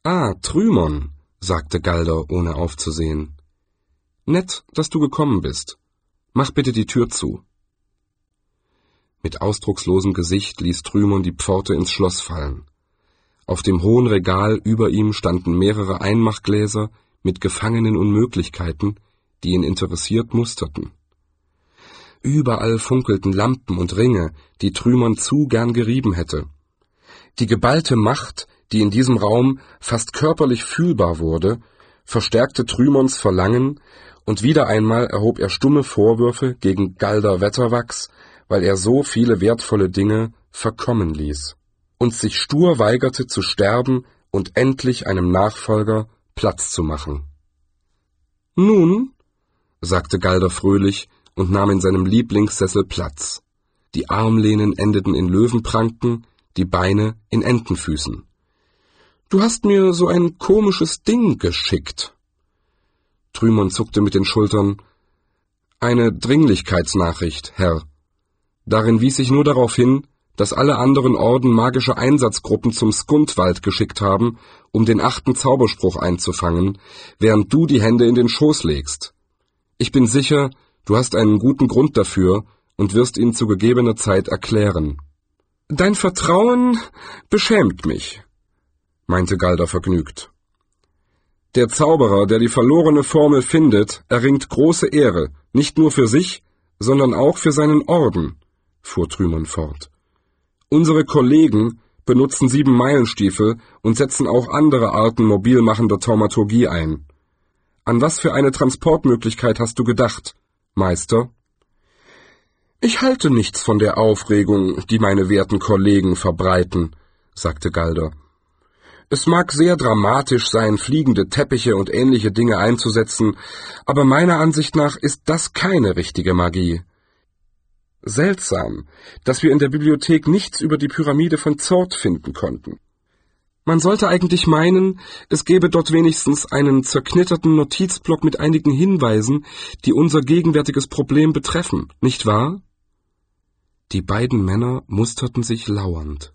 »Ah, Trümon«, sagte Galder, ohne aufzusehen. »Nett, dass du gekommen bist. Mach bitte die Tür zu.« Mit ausdruckslosem Gesicht ließ Trümon die Pforte ins Schloss fallen. Auf dem hohen Regal über ihm standen mehrere Einmachgläser mit Gefangenen Unmöglichkeiten, die ihn interessiert musterten. Überall funkelten Lampen und Ringe, die Trümon zu gern gerieben hätte. Die geballte Macht, die in diesem Raum fast körperlich fühlbar wurde, verstärkte Trümons Verlangen, und wieder einmal erhob er stumme Vorwürfe gegen Galder Wetterwachs, weil er so viele wertvolle Dinge verkommen ließ und sich stur weigerte zu sterben und endlich einem Nachfolger Platz zu machen. »Nun«, sagte Galder fröhlich und nahm in seinem Lieblingssessel Platz. Die Armlehnen endeten in Löwenpranken, die Beine in Entenfüßen. »Du hast mir so ein komisches Ding geschickt.« Trümon zuckte mit den Schultern. »Eine Dringlichkeitsnachricht, Herr. Darin wies ich nur darauf hin, dass alle anderen Orden magische Einsatzgruppen zum Skundwald geschickt haben, um den 8. Zauberspruch einzufangen, während du die Hände in den Schoß legst. Ich bin sicher, du hast einen guten Grund dafür und wirst ihn zu gegebener Zeit erklären.« »Dein Vertrauen beschämt mich«, meinte Galder vergnügt. »Der Zauberer, der die verlorene Formel findet, erringt große Ehre, nicht nur für sich, sondern auch für seinen Orden«, fuhr Trümon fort. »Unsere Kollegen benutzen 7-Meilen-Stiefel und setzen auch andere Arten mobilmachender Taumaturgie ein. An was für eine Transportmöglichkeit hast du gedacht, Meister?« »Ich halte nichts von der Aufregung, die meine werten Kollegen verbreiten«, sagte Galder. »Es mag sehr dramatisch sein, fliegende Teppiche und ähnliche Dinge einzusetzen, aber meiner Ansicht nach ist das keine richtige Magie. Seltsam, dass wir in der Bibliothek nichts über die Pyramide von Zord finden konnten. Man sollte eigentlich meinen, es gäbe dort wenigstens einen zerknitterten Notizblock mit einigen Hinweisen, die unser gegenwärtiges Problem betreffen, nicht wahr?« Die beiden Männer musterten sich lauernd.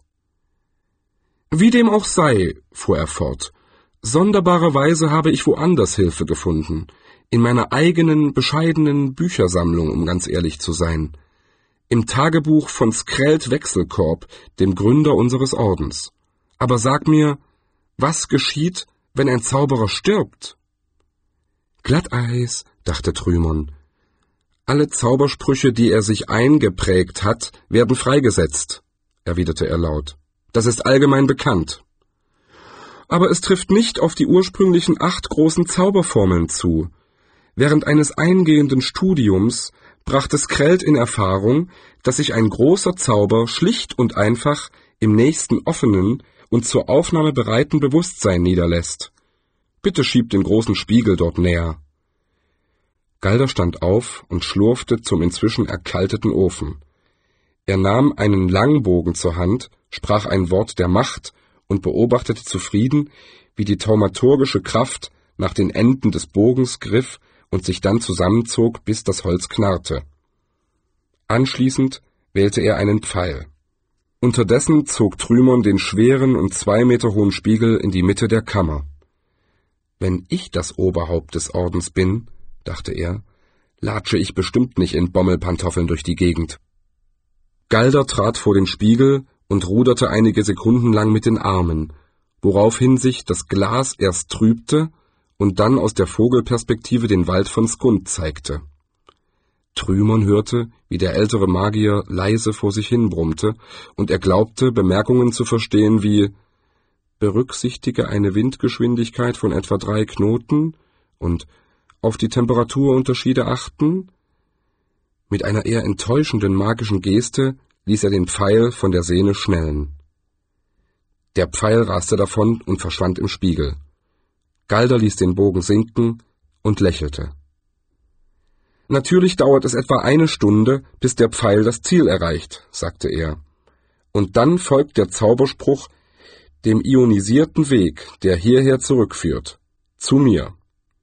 »Wie dem auch sei«, fuhr er fort, »sonderbarerweise habe ich woanders Hilfe gefunden, in meiner eigenen, bescheidenen Büchersammlung, um ganz ehrlich zu sein, im Tagebuch von Skreld Wechselkorb, dem Gründer unseres Ordens. Aber sag mir, was geschieht, wenn ein Zauberer stirbt?« »Glatteis«, dachte Trümon. »Alle Zaubersprüche, die er sich eingeprägt hat, werden freigesetzt«, erwiderte er laut. »Das ist allgemein bekannt. Aber es trifft nicht auf die ursprünglichen 8 großen Zauberformeln zu. Während eines eingehenden Studiums brachte Skreld in Erfahrung, dass sich ein großer Zauber schlicht und einfach im nächsten offenen und zur Aufnahme bereiten Bewusstsein niederlässt. Bitte schieb den großen Spiegel dort näher.« Galder stand auf und schlurfte zum inzwischen erkalteten Ofen. Er nahm einen Langbogen zur Hand, sprach ein Wort der Macht und beobachtete zufrieden, wie die thaumaturgische Kraft nach den Enden des Bogens griff und sich dann zusammenzog, bis das Holz knarrte. Anschließend wählte er einen Pfeil. Unterdessen zog Trümon den schweren und 2 Meter hohen Spiegel in die Mitte der Kammer. »Wenn ich das Oberhaupt des Ordens bin«, dachte er, »latsche ich bestimmt nicht in Bommelpantoffeln durch die Gegend.« Galder trat vor den Spiegel und ruderte einige Sekunden lang mit den Armen, woraufhin sich das Glas erst trübte und dann aus der Vogelperspektive den Wald von Skund zeigte. Trümon hörte, wie der ältere Magier leise vor sich hin brummte, und er glaubte, Bemerkungen zu verstehen wie »berücksichtige eine Windgeschwindigkeit von etwa 3 Knoten« und »auf die Temperaturunterschiede achten«. Mit einer eher enttäuschenden magischen Geste ließ er den Pfeil von der Sehne schnellen. Der Pfeil raste davon und verschwand im Spiegel. Galder ließ den Bogen sinken und lächelte. »Natürlich dauert es etwa 1 Stunde, bis der Pfeil das Ziel erreicht«, sagte er. »Und dann folgt der Zauberspruch, dem ionisierten Weg, der hierher zurückführt. Zu mir.«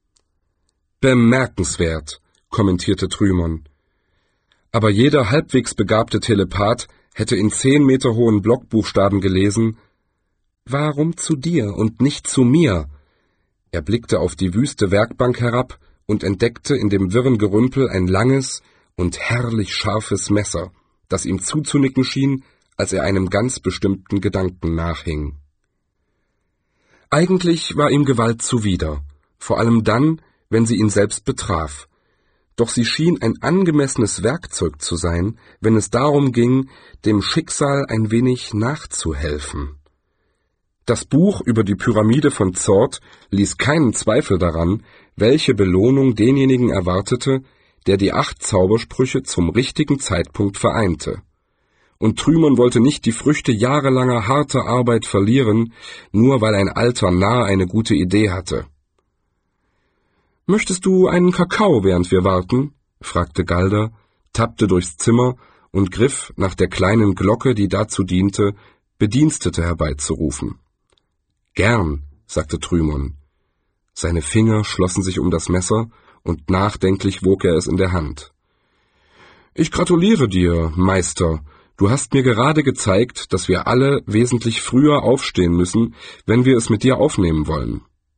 »Bemerkenswert«, kommentierte Trümon. Aber jeder halbwegs begabte Telepath hätte in 10 Meter hohen Blockbuchstaben gelesen: Warum zu dir und nicht zu mir? Er blickte auf die wüste Werkbank herab und entdeckte in dem wirren Gerümpel ein langes und herrlich scharfes Messer, das ihm zuzunicken schien, als er einem ganz bestimmten Gedanken nachhing. Eigentlich war ihm Gewalt zuwider, vor allem dann, wenn sie ihn selbst betraf. Doch sie schien ein angemessenes Werkzeug zu sein, wenn es darum ging, dem Schicksal ein wenig nachzuhelfen. Das Buch über die Pyramide von Zord ließ keinen Zweifel daran, welche Belohnung denjenigen erwartete, der die 8 Zaubersprüche zum richtigen Zeitpunkt vereinte. Und Trümon wollte nicht die Früchte jahrelanger harter Arbeit verlieren, nur weil ein alter Narr eine gute Idee hatte. »Möchtest du einen Kakao, während wir warten?« fragte Galder, tappte durchs Zimmer und griff nach der kleinen Glocke, die dazu diente, Bedienstete herbeizurufen. »Gern«, sagte Trümon. Seine Finger schlossen sich um das Messer, und nachdenklich wog er es in der Hand. »Ich gratuliere dir, Meister. Du hast mir gerade gezeigt, dass wir alle wesentlich früher aufstehen müssen, wenn wir es mit dir aufnehmen wollen.«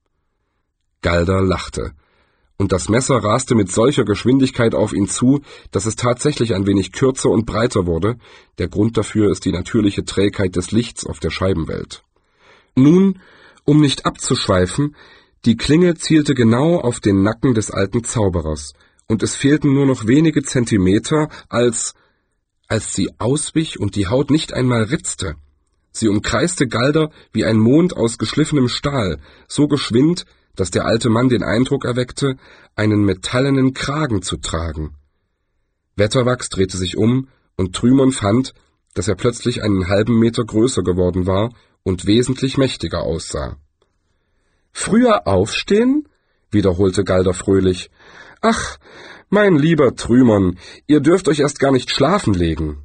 Galder lachte, und das Messer raste mit solcher Geschwindigkeit auf ihn zu, dass es tatsächlich ein wenig kürzer und breiter wurde. Der Grund dafür ist die natürliche Trägheit des Lichts auf der Scheibenwelt. Nun, um nicht abzuschweifen, die Klinge zielte genau auf den Nacken des alten Zauberers, und es fehlten nur noch wenige Zentimeter, als sie auswich und die Haut nicht einmal ritzte. Sie umkreiste Galder wie ein Mond aus geschliffenem Stahl, so geschwind, dass der alte Mann den Eindruck erweckte, einen metallenen Kragen zu tragen. Wetterwachs drehte sich um, und Trümon fand, dass er plötzlich einen halben Meter größer geworden war und wesentlich mächtiger aussah. »Früher aufstehen?« wiederholte Galder fröhlich. »Ach, mein lieber Trümon, ihr dürft euch erst gar nicht schlafen legen.«